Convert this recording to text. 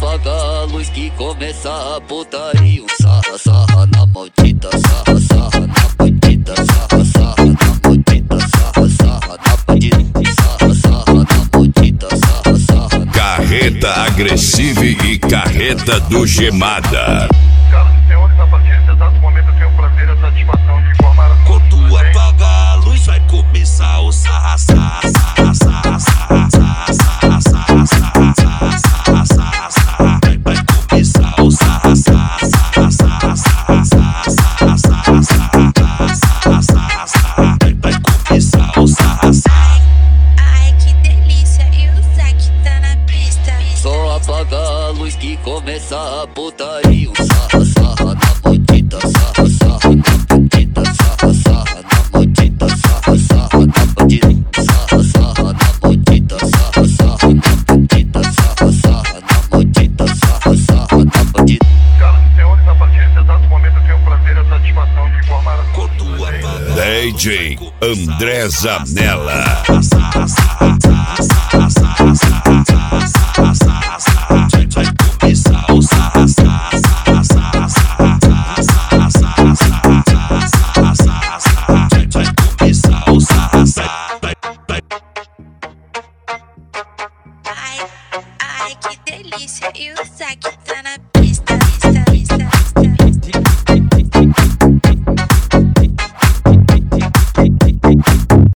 apaga a luz que começa a putaria. Sarra, sarra na maldita, sarra, sarra na bandida, sarra, sarra na maldita, sarra, sarra na bandida, sarra, sarra na maldita, sarra, sarra. Carreta agressiva e carreta do Gemada. Senhoras e senhores, a partir desse exato momento eu tenho o prazer e a satisfação de informar a todos. Quando apagar a luz vai começar o sarra, sarra, sarra, sarra, sarra, sarra, sarra, sarra, sarra, sarra, sarra, sarra. Vai começar o sarra, sarra, sarra, sarra, sarra, sarra, sarra, sarra, sarra, sarra, sarra. Vai começar o sarra, sarra. Ai, que delícia, e o Zack tá na pista. Só apaga a luz que começa a putaria. Sarra, sarra na maldita, sarra, sarra na bandida, sarra, sarra na maldita, sarra, sarra na bandida, sarra, sarra na maldita, sarra, sarra na bandida, sarra, sarra na maldita, sarra, sarra na bandida. Senhoras e senhores, a partir desse exato momento eu tenho o prazer e a satisfação de informar a todos. Quando apagar DJ André Zanella. Ai, ai, que delícia, e o Zack tá na